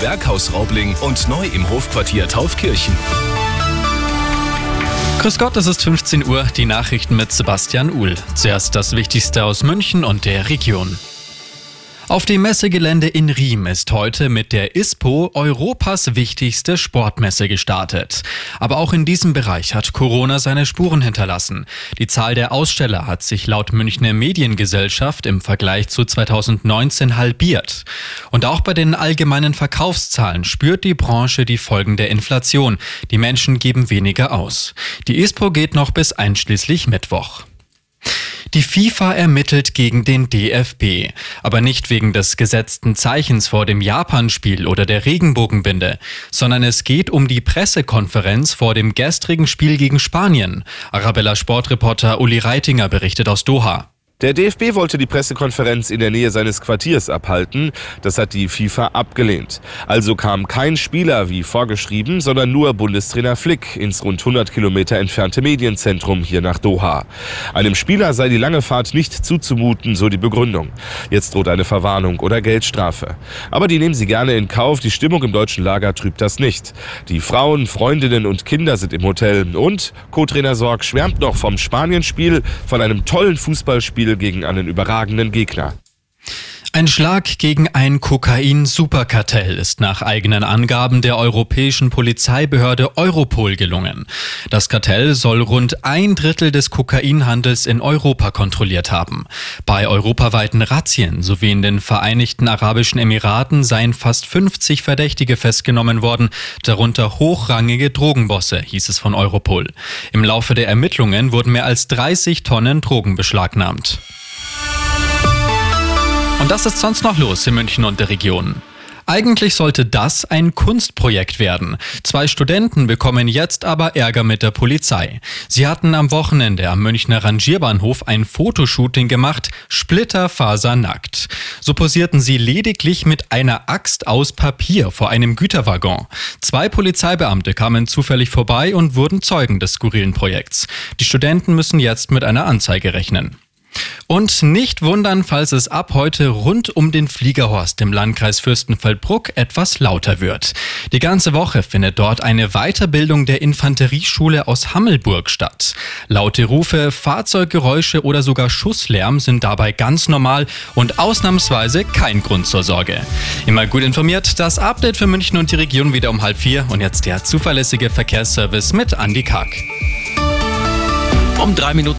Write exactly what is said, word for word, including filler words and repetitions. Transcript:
Berghaus Raubling und neu im Hofquartier Taufkirchen. Grüß Gott, es ist fünfzehn Uhr, die Nachrichten mit Sebastian Uhl. Zuerst das Wichtigste aus München und der Region. Auf dem Messegelände in Riem ist heute mit der ISPO Europas wichtigste Sportmesse gestartet. Aber auch in diesem Bereich hat Corona seine Spuren hinterlassen. Die Zahl der Aussteller hat sich laut Münchner Mediengesellschaft im Vergleich zu zweitausendneunzehn halbiert. Und auch bei den allgemeinen Verkaufszahlen spürt die Branche die Folgen der Inflation. Die Menschen geben weniger aus. Die ISPO geht noch bis einschließlich Mittwoch. Die FIFA ermittelt gegen den D F B, aber nicht wegen des gesetzten Zeichens vor dem Japan-Spiel oder der Regenbogenbinde, sondern es geht um die Pressekonferenz vor dem gestrigen Spiel gegen Spanien. Arabella-Sportreporter Uli Reitinger berichtet aus Doha. Der D F B wollte die Pressekonferenz in der Nähe seines Quartiers abhalten. Das hat die FIFA abgelehnt. Also kam kein Spieler wie vorgeschrieben, sondern nur Bundestrainer Flick ins rund hundert Kilometer entfernte Medienzentrum hier nach Doha. Einem Spieler sei die lange Fahrt nicht zuzumuten, so die Begründung. Jetzt droht eine Verwarnung oder Geldstrafe. Aber die nehmen sie gerne in Kauf. Die Stimmung im deutschen Lager trübt das nicht. Die Frauen, Freundinnen und Kinder sind im Hotel. Und Co-Trainer Sorg schwärmt noch vom Spanienspiel, von einem tollen Fußballspiel gegen einen überragenden Gegner. Ein Schlag gegen ein Kokain-Superkartell ist nach eigenen Angaben der europäischen Polizeibehörde Europol gelungen. Das Kartell soll rund ein Drittel des Kokainhandels in Europa kontrolliert haben. Bei europaweiten Razzien sowie in den Vereinigten Arabischen Emiraten seien fast fünfzig Verdächtige festgenommen worden, darunter hochrangige Drogenbosse, hieß es von Europol. Im Laufe der Ermittlungen wurden mehr als dreißig Tonnen Drogen beschlagnahmt. Und das ist sonst noch los in München und der Region. Eigentlich sollte das ein Kunstprojekt werden. Zwei Studenten bekommen jetzt aber Ärger mit der Polizei. Sie hatten am Wochenende am Münchner Rangierbahnhof ein Fotoshooting gemacht, splitterfasernackt. So posierten sie lediglich mit einer Axt aus Papier vor einem Güterwaggon. Zwei Polizeibeamte kamen zufällig vorbei und wurden Zeugen des skurrilen Projekts. Die Studenten müssen jetzt mit einer Anzeige rechnen. Und nicht wundern, falls es ab heute rund um den Fliegerhorst im Landkreis Fürstenfeldbruck etwas lauter wird. Die ganze Woche findet dort eine Weiterbildung der Infanterieschule aus Hammelburg statt. Laute Rufe, Fahrzeuggeräusche oder sogar Schusslärm sind dabei ganz normal und ausnahmsweise kein Grund zur Sorge. Immer gut informiert, das Update für München und die Region wieder um halb vier und jetzt der zuverlässige Verkehrsservice mit Andi Karg. Um drei Minuten